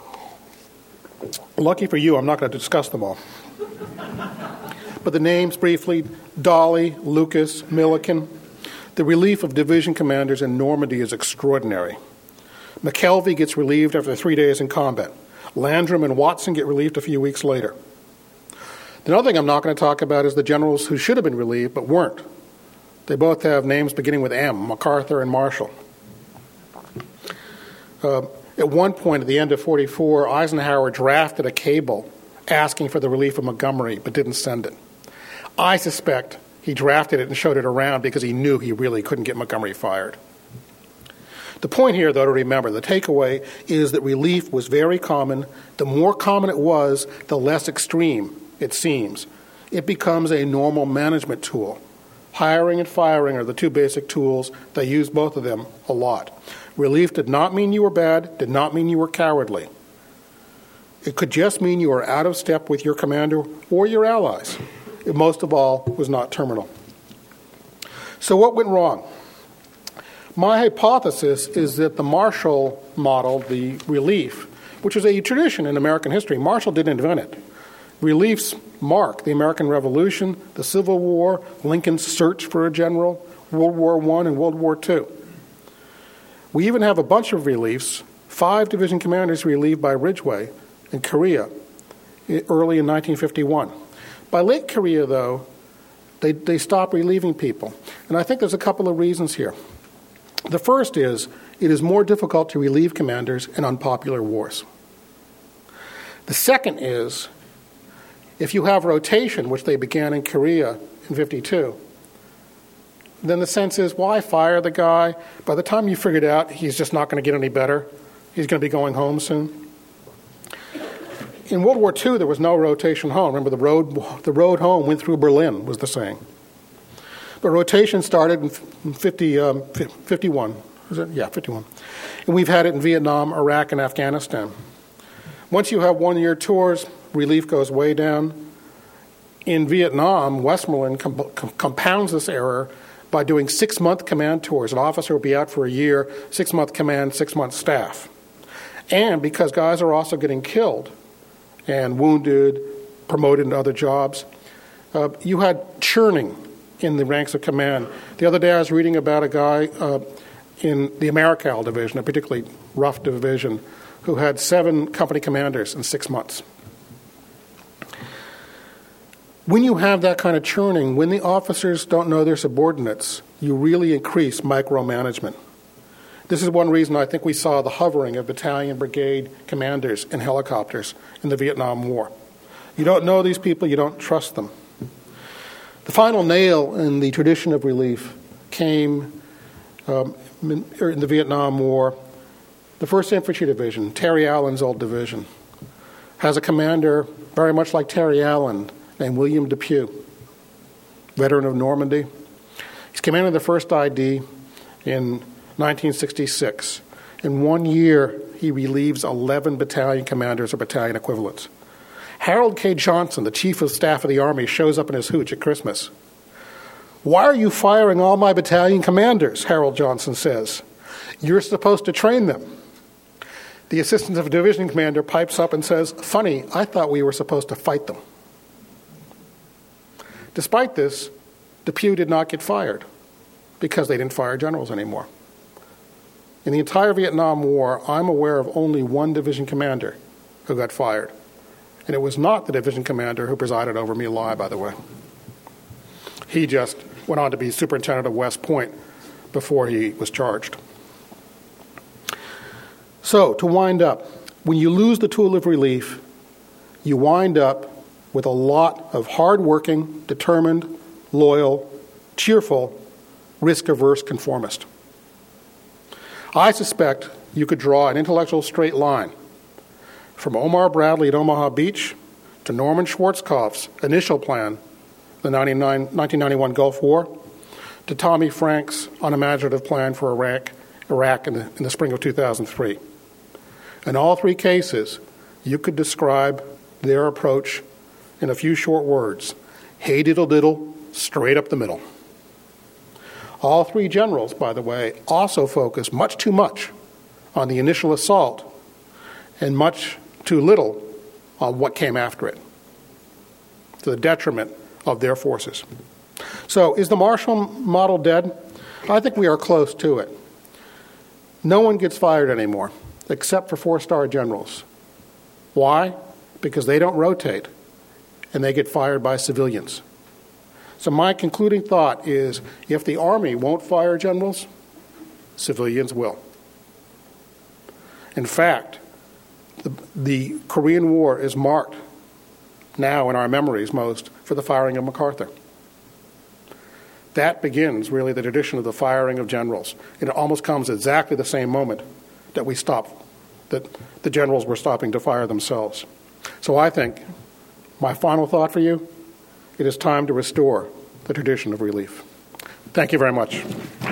Lucky for you, I'm not going to discuss them all. But the names briefly, Dolly, Lucas, Milliken. The relief of division commanders in Normandy is extraordinary. McKelvey gets relieved after three days in combat. Landrum and Watson get relieved a few weeks later. The other thing I'm not going to talk about is the generals who should have been relieved but weren't. They both have names beginning with M, MacArthur and Marshall. Uh, at one point at the end of forty-four, Eisenhower drafted a cable asking for the relief of Montgomery but didn't send it. I suspect he drafted it and showed it around because he knew he really couldn't get Montgomery fired. The point here, though, to remember, the takeaway is that relief was very common. The more common it was, the less extreme it seems. It becomes a normal management tool. Hiring and firing are the two basic tools. They use both of them a lot. Relief did not mean you were bad, did not mean you were cowardly. It could just mean you were out of step with your commander or your allies. It most of all was not terminal. So what went wrong? My hypothesis is that the Marshall model, the relief, which is a tradition in American history, Marshall didn't invent it. Reliefs mark the American Revolution, the Civil War, Lincoln's search for a general, World War One and World War Two. We even have a bunch of reliefs, five division commanders relieved by Ridgway in Korea early in nineteen fifty-one. By late Korea, though, they, they stopped relieving people. And I think there's a couple of reasons here. The first is it is more difficult to relieve commanders in unpopular wars. The second is if you have rotation, which they began in Korea in fifty-two, then the sense is, why fire the guy? By the time you figured out he's just not going to get any better, he's going to be going home soon. In World War Two, there was no rotation home. Remember, the road, the road home went through Berlin, was the saying. But rotation started in fifty, um, fifty-one. Is it? Yeah, fifty-one. And we've had it in Vietnam, Iraq, and Afghanistan. Once you have one-year tours, relief goes way down. In Vietnam, Westmoreland com- com- compounds this error by doing six-month command tours. An officer will be out for a year, six-month command, six-month staff. And because guys are also getting killed and wounded, promoted into other jobs, uh, you had churning in the ranks of command. The other day I was reading about a guy uh, in the Americal division, a particularly rough division, who had seven company commanders in six months. When you have that kind of churning, when the officers don't know their subordinates, you really increase micromanagement. This is one reason I think we saw the hovering of battalion, brigade commanders in helicopters in the Vietnam War. You don't know these people, you don't trust them. The final nail in the tradition of relief came um, in, in the Vietnam War. The first Infantry Division, Terry Allen's old division, has a commander very much like Terry Allen named William Depew, veteran of Normandy. He's commanded the first I D in nineteen sixty-six. In one year, he relieves eleven battalion commanders or battalion equivalents. Harold K. Johnson, the chief of staff of the Army, shows up in his hooch at Christmas. "Why are you firing all my battalion commanders?" Harold Johnson says. "You're supposed to train them." The assistant of division commander pipes up and says, "Funny, I thought we were supposed to fight them." Despite this, Depew did not get fired because they didn't fire generals anymore. In the entire Vietnam War, I'm aware of only one division commander who got fired. And it was not the division commander who presided over My Lai, by the way. He just went on to be superintendent of West Point before he was charged. So, to wind up, when you lose the tool of relief, you wind up with a lot of hard-working, determined, loyal, cheerful, risk-averse conformist. I suspect you could draw an intellectual straight line from Omar Bradley at Omaha Beach to Norman Schwarzkopf's initial plan, the nineteen ninety-one Gulf War, to Tommy Frank's unimaginative plan for Iraq, Iraq in, the, in the spring of two thousand three. In all three cases, you could describe their approach in a few short words: hey diddle diddle, straight up the middle. All three generals, by the way, also focused much too much on the initial assault and much too little on what came after it, to the detriment of their forces. So, is the Marshall Model dead? I think we are close to it. No one gets fired anymore, except for four-star generals. Why? Because they don't rotate, and they get fired by civilians. So my concluding thought is, if the Army won't fire generals, civilians will. In fact, the, the Korean War is marked now in our memories most for the firing of MacArthur. That begins, really, the tradition of the firing of generals. And it almost comes at exactly the same moment that we stop, that the generals were stopping to fire themselves. So I think, my final thought for you, it is time to restore the tradition of relief. Thank you very much.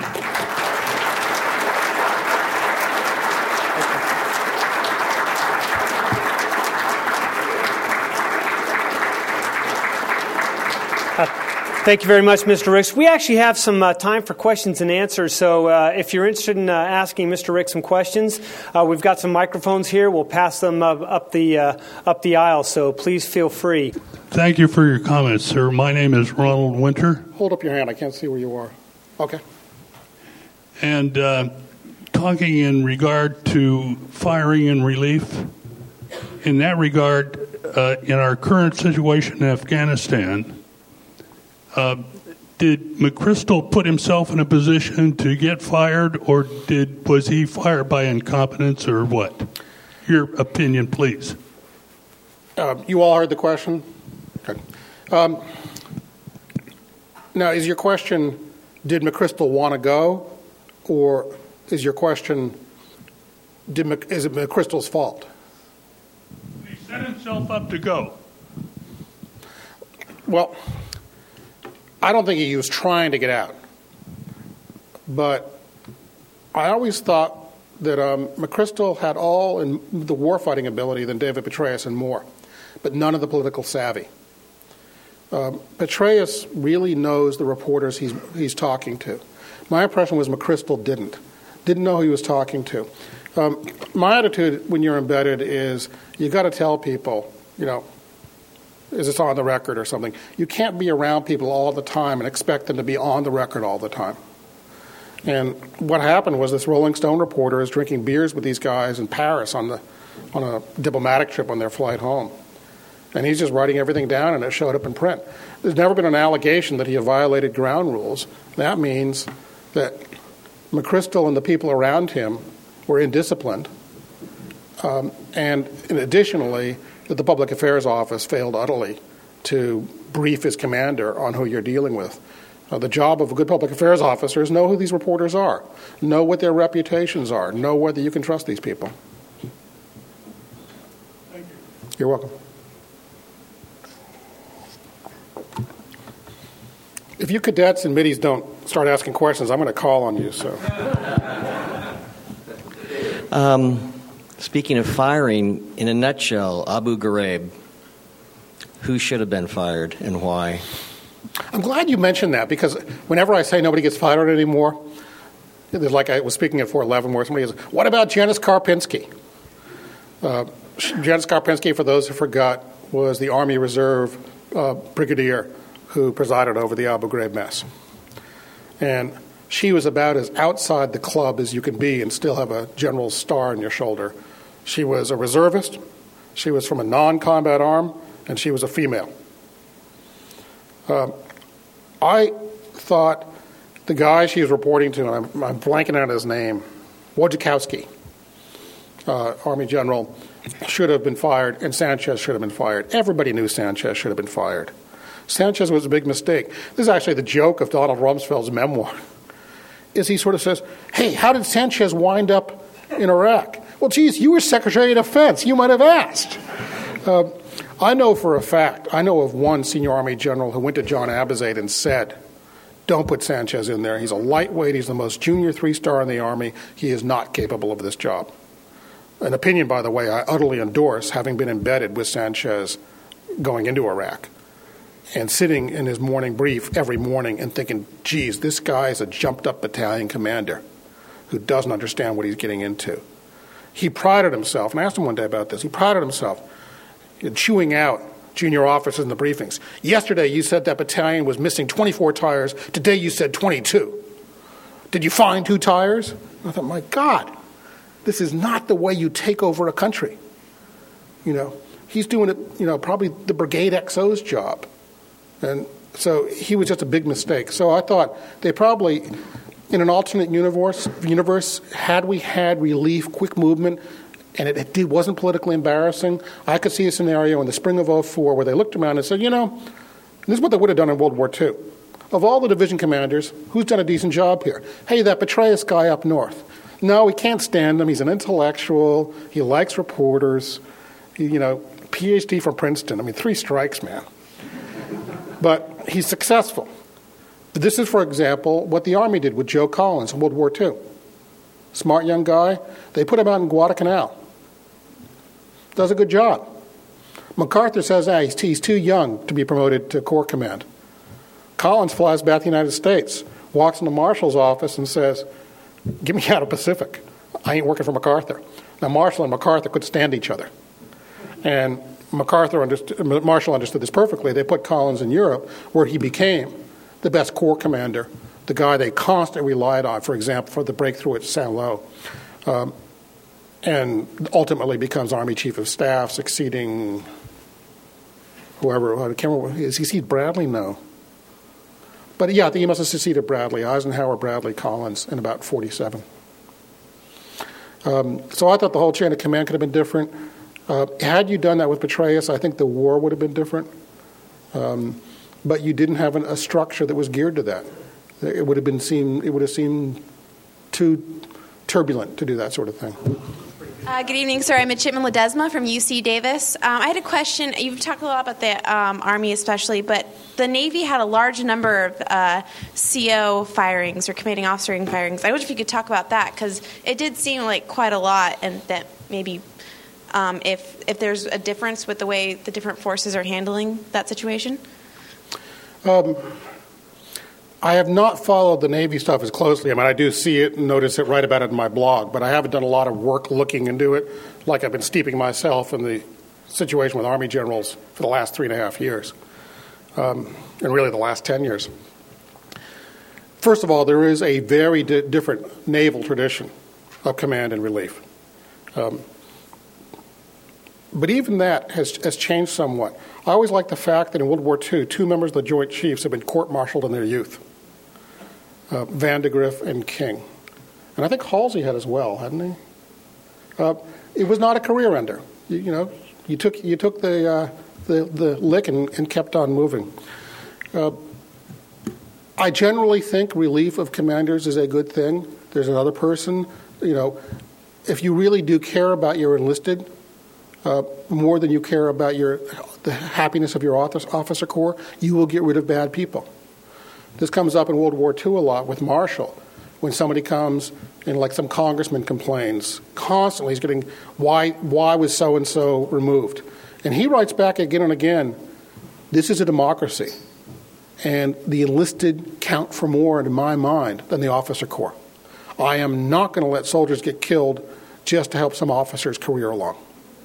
Thank you very much, Mister Ricks. We actually have some uh, time for questions and answers, so uh, if you're interested in uh, asking Mister Ricks some questions, uh, we've got some microphones here. We'll pass them uh, up the uh, up the aisle, so please feel free. Thank you for your comments, sir. My name is Ronald Winter. Hold up your hand. I can't see where you are. Okay. And uh, talking in regard to firing and relief, in that regard, uh, in our current situation in Afghanistan, Uh, did McChrystal put himself in a position to get fired, or did was he fired by incompetence, or what? Your opinion, please. Uh, you all heard the question? Okay. Um, now, is your question, did McChrystal want to go, or is your question, did Mc, is it McChrystal's fault? He set himself up to go. Well, I don't think he was trying to get out. But I always thought that um, McChrystal had all in the warfighting ability than David Petraeus and more, but none of the political savvy. Um, Petraeus really knows the reporters he's, he's talking to. My impression was McChrystal didn't, didn't know who he was talking to. Um, my attitude when you're embedded is you got to tell people, you know, is this on the record or something? You can't be around people all the time and expect them to be on the record all the time. And what happened was this Rolling Stone reporter is drinking beers with these guys in Paris on the on a diplomatic trip on their flight home. And he's just writing everything down, and it showed up in print. There's never been an allegation that he had violated ground rules. That means that McChrystal and the people around him were indisciplined. Um, and, and additionally, that the Public Affairs Office failed utterly to brief his commander on who you're dealing with. Uh, the job of a good public affairs officer is know who these reporters are, know what their reputations are, know whether you can trust these people. Thank you. You're welcome. If you cadets and middies don't start asking questions, I'm going to call on you. So. Um. Speaking of firing, in a nutshell, Abu Ghraib, who should have been fired and why? I'm glad you mentioned that, because whenever I say nobody gets fired anymore, like I was speaking at Fort Leavenworth, somebody goes, what about Janice Karpinski? Uh, Janet Scott Prinsky, for those who forgot, was the Army Reserve uh, brigadier who presided over the Abu Ghraib mess. And she was about as outside the club as you can be and still have a general's star on your shoulder. She was a reservist, she was from a non-combat arm, and she was a female. Uh, I thought the guy she was reporting to, and I'm, I'm blanking out his name, Wojciechowski, uh, Army general, should have been fired, and Sanchez should have been fired. Everybody knew Sanchez should have been fired. Sanchez was a big mistake. This is actually the joke of Donald Rumsfeld's memoir, is he sort of says, hey, how did Sanchez wind up in Iraq? Well, geez, you were Secretary of Defense. You might have asked. Uh, I know for a fact, I know of one senior Army general who went to John Abizaid and said, don't put Sanchez in there. He's a lightweight. He's the most junior three-star in the Army. He is not capable of this job. An opinion, by the way, I utterly endorse, having been embedded with Sanchez going into Iraq and sitting in his morning brief every morning and thinking, geez, this guy is a jumped-up battalion commander who doesn't understand what he's getting into. He prided himself, and I asked him one day about this, he prided himself in chewing out junior officers in the briefings. Yesterday you said that battalion was missing twenty-four tires. Today you said twenty-two. Did you find two tires? I thought, my God, this is not the way you take over a country. You know, he's doing it, you know, probably the Brigade X O's job. And so he was just a big mistake. So I thought they probably, in an alternate universe, universe had we had relief, quick movement, and it, it wasn't politically embarrassing, I could see a scenario in the spring of oh four where they looked around and said, you know, this is what they would have done in World War Two. Of all the division commanders, who's done a decent job here? Hey, that Petraeus guy up north. No, we can't stand him. He's an intellectual. He likes reporters. He, you know, P H D from Princeton. I mean, three strikes, man. But he's successful. This is, for example, what the Army did with Joe Collins in World War Two. Smart young guy. They put him out in Guadalcanal. Does a good job. MacArthur says, ah, he's, he's too young to be promoted to Corps Command. Collins flies back to the United States, walks into Marshall's office and says, get me out of Pacific. I ain't working for MacArthur. Now, Marshall and MacArthur could stand each other. And MacArthur understood, Marshall understood this perfectly. They put Collins in Europe, where he became the best Corps commander, the guy they constantly relied on, for example, for the breakthrough at Saint-Lô, um, and ultimately becomes Army Chief of Staff, succeeding whoever. I can't remember. Is he succeed Bradley? No. But yeah, I think he must have succeeded Bradley, Eisenhower, Bradley, Collins, in about forty-seven. Um, so I thought the whole chain of command could have been different. Uh, had you done that with Petraeus, I think the war would have been different. Um, but you didn't have an, a structure that was geared to that. It would have been seem, it would have seemed too turbulent to do that sort of thing. Uh, good evening, sir. I'm Midshipman Ledesma from U C Davis. Um, I had a question. You've talked a lot about the um, Army especially, but the Navy had a large number of uh, C O firings or commanding officer firings. I wonder if you could talk about that, because it did seem like quite a lot, and that maybe um, if if there's a difference with the way the different forces are handling that situation. Um, I have not followed the Navy stuff as closely. I mean, I do see it and notice it, write about it in my blog, but I haven't done a lot of work looking into it, like I've been steeping myself in the situation with Army generals for the last three and a half years, um, and really the last ten years. First of all, there is a very di- different naval tradition of command and relief. Um, but even that has, has changed somewhat. I always like the fact that in World War Two, two members of the Joint Chiefs have been court-martialed in their youth. Uh, Van de Griff and King. And I think Halsey had as well, hadn't he? Uh, it was not a career ender. You, you know, you took you took the uh, the, the lick and, and kept on moving. Uh, I generally think relief of commanders is a good thing. There's another person, you know, if you really do care about your enlisted uh, more than you care about your the happiness of your officer corps, you will get rid of bad people. This comes up in World War Two a lot with Marshall. When somebody comes and, like, some congressman complains constantly, he's getting, why, why was so-and-so removed? And he writes back again and again, this is a democracy, and the enlisted count for more, in my mind, than the officer corps. I am not going to let soldiers get killed just to help some officer's career along.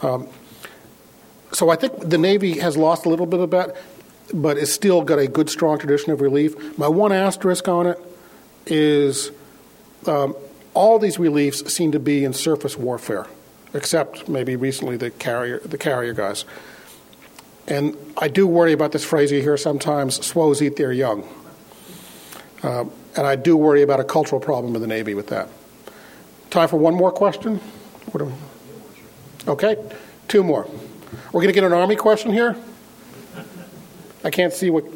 Um, so I think the Navy has lost a little bit of that, but it's still got a good, strong tradition of relief. My one asterisk on it is um, all these reliefs seem to be in surface warfare, except maybe recently the carrier, the carrier guys. And I do worry about this phrase you hear sometimes, swos eat their young. Uh, and I do worry about a cultural problem in the Navy with that. Time for one more question? What do we, okay, two more. We're going to get an Army question here? I can't see what...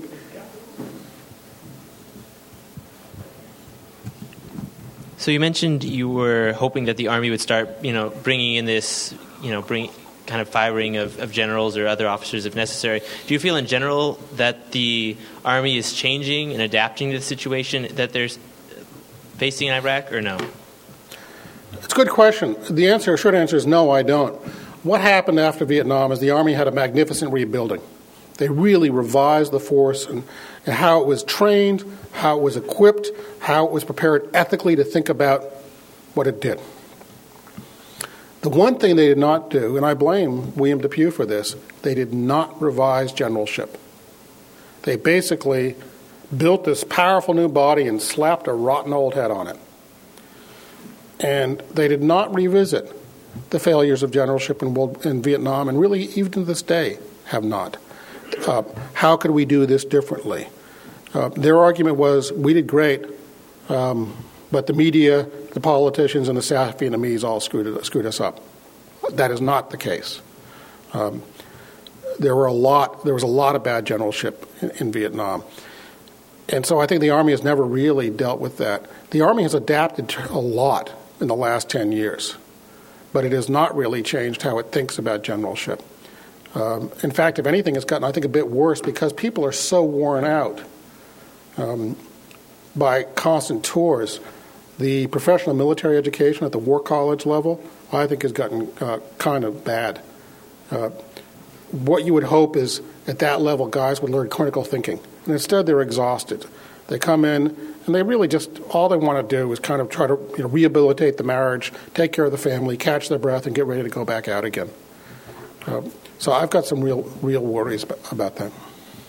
So you mentioned you were hoping that the Army would start, you know, bringing in this, you know, bring kind of firing of, of generals or other officers if necessary. Do you feel in general that the Army is changing and adapting to the situation that they're facing in Iraq, or no? It's a good question. The answer, short answer is no, I don't. What happened after Vietnam is the Army had a magnificent rebuilding. They really revised the force and, and how it was trained, how it was equipped, how it was prepared ethically to think about what it did. The one thing they did not do, and I blame William Depew for this, they did not revise generalship. They basically built this powerful new body and slapped a rotten old head on it. And they did not revisit the failures of generalship in, World, in Vietnam, and really even to this day have not. Uh, how could we do this differently? Uh, their argument was, we did great, um, but the media, the politicians, and the South Vietnamese all screwed, screwed us up. That is not the case. Um, there were a lot. There was a lot of bad generalship in, in Vietnam, and so I think the Army has never really dealt with that. The Army has adapted a lot in the last ten years, but it has not really changed how it thinks about generalship. Um, in fact, if anything, it's gotten, I think, a bit worse because people are so worn out um, by constant tours. The professional military education at the War College level, I think, has gotten uh, kind of bad. Uh, what you would hope is at that level, guys would learn critical thinking. And instead, they're exhausted. They come in, and they really just, all they want to do is kind of try to you know, rehabilitate the marriage, take care of the family, catch their breath, and get ready to go back out again. Um, so I've got some real, real worries about that.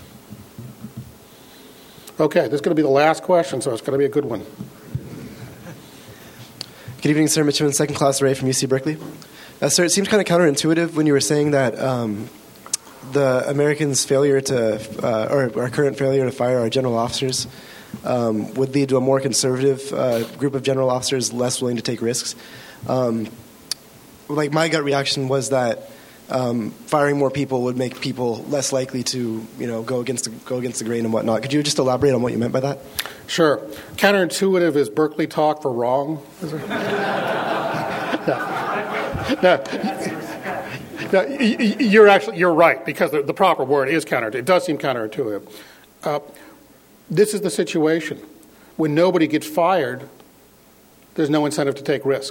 Okay, this is going to be the last question, so it's going to be a good one. Good evening, sir. Mitch Evans, second class Ray from U C Berkeley. Uh, sir, it seemed kind of counterintuitive when you were saying that um, the Americans' failure to, uh, or our current failure to fire our general officers um, would lead to a more conservative uh, group of general officers less willing to take risks. Um, like my gut reaction was that um, firing more people would make people less likely to, you know, go against the, go against the grain and whatnot. Could you just elaborate on what you meant by that? Sure. Counterintuitive is Berkeley talk for wrong. Is it? no. no. no. You're actually you're right because the, the proper word is counterintuitive. It does seem counterintuitive. Uh, this is the situation when nobody gets fired. There's no incentive to take risk.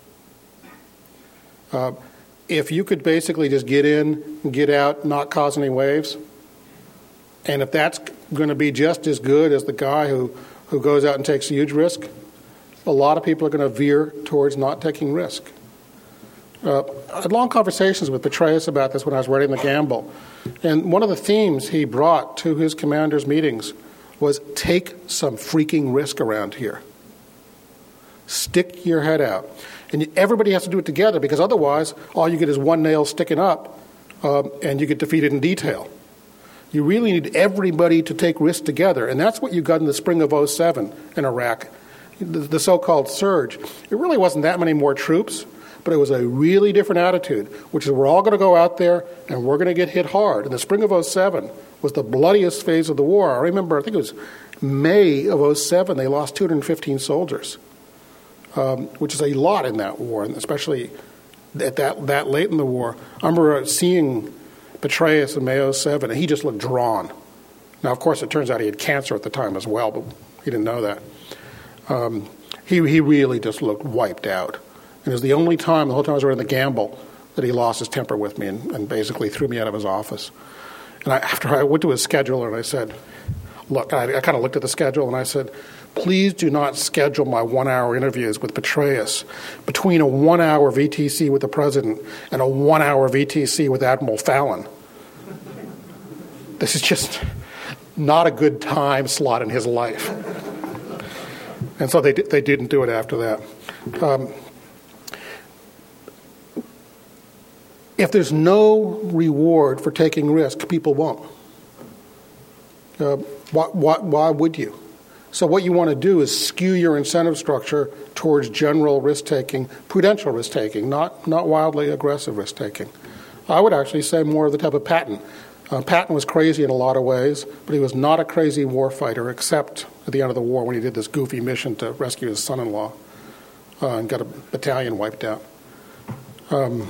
Uh, if you could basically just get in, get out, not cause any waves, and if that's going to be just as good as the guy who, who goes out and takes a huge risk, a lot of people are going to veer towards not taking risk. Uh, I had long conversations with Petraeus about this when I was writing The Gamble, and one of the themes he brought to his commanders' meetings was take some freaking risk around here. Stick your head out. And everybody has to do it together because otherwise all you get is one nail sticking up um, and you get defeated in detail. You really need everybody to take risks together, and that's what you got in the spring of oh seven in Iraq, the, the so-called surge. It really wasn't that many more troops, but it was a really different attitude, which is we're all going to go out there and we're going to get hit hard. And the spring of oh seven was the bloodiest phase of the war. I remember, I think it was May of oh seven, they lost two hundred fifteen soldiers. Um, which is a lot in that war, and especially at that, that late in the war. I remember seeing Petraeus in May oh seven, and he just looked drawn. Now, of course, it turns out he had cancer at the time as well, but he didn't know that. Um, he, he really just looked wiped out. And it was the only time, the whole time I was writing The Gamble, that he lost his temper with me and, and basically threw me out of his office. And I, after I went to his scheduler and I said, look, I, I kind of looked at the schedule and I said, please do not schedule my one-hour interviews with Petraeus between a one-hour V T C with the president and a one-hour V T C with Admiral Fallon. This is just not a good time slot in his life. And so they they didn't do it after that. Um, if there's no reward for taking risk, people won't. Uh, why, why, why would you? So what you want to do is skew your incentive structure towards general risk-taking, prudential risk-taking, not, not wildly aggressive risk-taking. I would actually say more of the type of Patton. Uh, Patton was crazy in a lot of ways, but he was not a crazy warfighter, except at the end of the war when he did this goofy mission to rescue his son-in-law uh, and got a battalion wiped out. Um,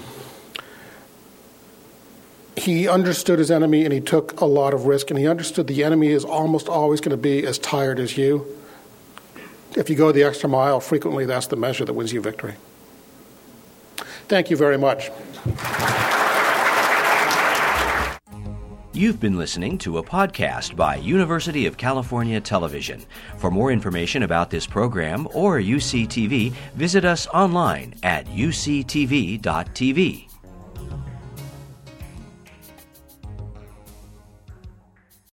he understood his enemy, and he took a lot of risk, and he understood the enemy is almost always going to be as tired as you. If you go the extra mile, frequently that's the measure that wins you victory. Thank you very much. You've been listening to a podcast by University of California Television. For more information about this program or U C T V, visit us online at U C T V dot T V.